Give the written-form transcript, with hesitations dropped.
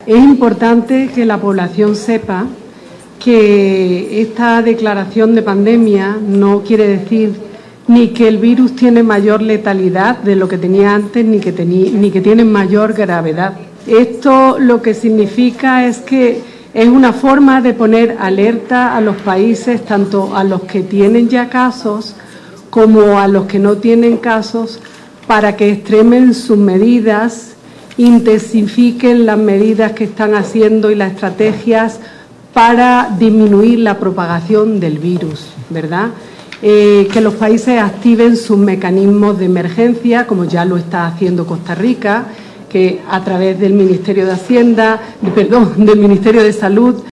Es importante que la población sepa que esta declaración de pandemia no quiere decir ni que el virus tiene mayor letalidad de lo que tenía antes, ni que tiene mayor gravedad. Esto lo que significa es que es una forma de poner alerta a los países, tanto a los que tienen ya casos como a los que no tienen casos, para que extremen sus medidas, intensifiquen las medidas que están haciendo y las estrategias para disminuir la propagación del virus, ¿verdad? Que los países activen sus mecanismos de emergencia, como ya lo está haciendo Costa Rica, que a través del Ministerio de Hacienda, del Ministerio de Salud,